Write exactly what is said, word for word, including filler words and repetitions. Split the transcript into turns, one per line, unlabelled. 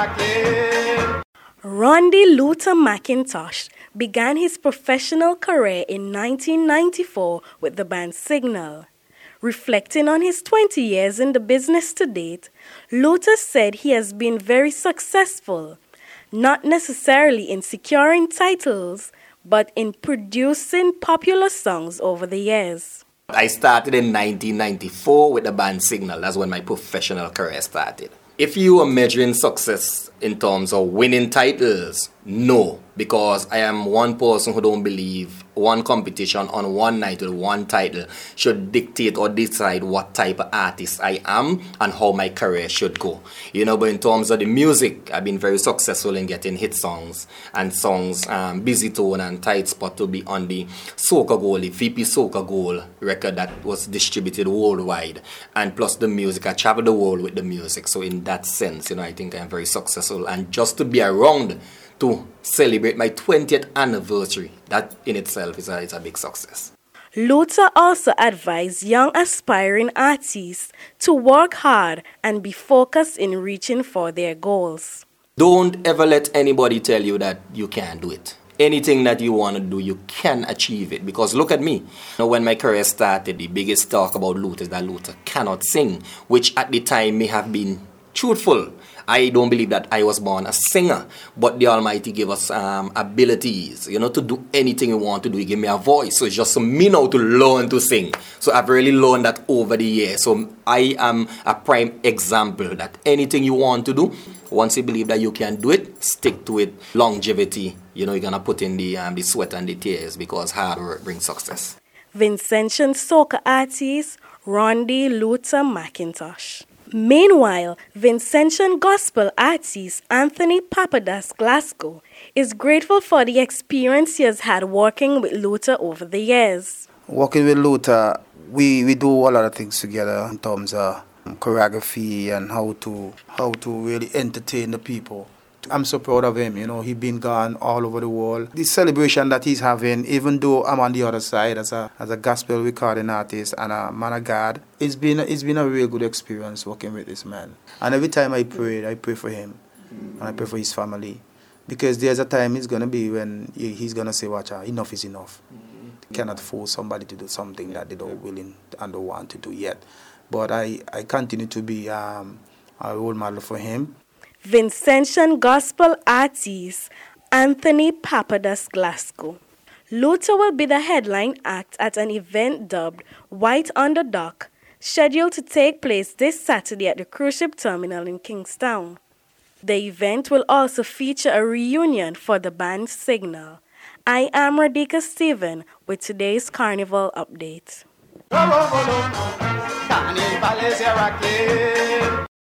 Randy Luther McIntosh began his professional career in nineteen ninety-four with the band Signal. Reflecting on his twenty years in the business to date, Luther said he has been very successful, not necessarily in securing titles, but in producing popular songs over the years.
I started in nineteen ninety-four with the band Signal. That's when my professional career started. If you are measuring success in terms of winning titles, no, because I am one person who don't believe one competition on one night with one title should dictate or decide what type of artist I am and how my career should go. You know, but in terms of the music, I've been very successful in getting hit songs and songs, um, Busy Tone and Tight Spot to be on the Soca Gold, the V P Soca Gold record that was distributed worldwide. And plus the music, I traveled the world with the music. So in that sense, you know, I think I'm very successful. And just to be around to celebrate my twentieth anniversary, that in itself is a, is a big success.
Luther also advised young aspiring artists to work hard and be focused in reaching for their goals.
Don't ever let anybody tell you that you can't do it. Anything that you want to do, you can achieve it. Because look at me. You know, when my career started, the biggest talk about Luther is that Luther cannot sing, which at the time may have been truthful. I don't believe that I was born a singer, but the Almighty gave us um, abilities, you know, to do anything you want to do. He gave me a voice, so it's just for me now to learn to sing. So I've really learned that over the years. So I am a prime example that anything you want to do, once you believe that you can do it, stick to it. Longevity, you know, you're going to put in the, um, the sweat and the tears because hard work brings success.
Vincentian soca artist Randy Luther McIntosh. Meanwhile, Vincentian gospel artist Anthony Papadas Glasgow is grateful for the experience he has had working with Luther over the years.
Working with Luther, we, we do a lot of things together in terms of choreography and how to how to really entertain the people. I'm so proud of him, you know, he's been gone all over the world. The celebration that he's having, even though I'm on the other side as a as a gospel recording artist and a man of God, it's been it's been a real good experience working with this man. And every time I pray, I pray for him and I pray for his family. Because there's a time it's going to be when he's going to say, watch out, enough is enough. You cannot force somebody to do something that they don't willing and don't want to do yet. But I, I continue to be um, a role model for him.
Vincentian gospel artist Anthony Papadas Glasgow. Luther will be the headline act at an event dubbed White on the Dock, scheduled to take place this Saturday at the cruise ship terminal in Kingstown. The event will also feature a reunion for the band Signal. I am Radhika Stephen with today's Carnival update.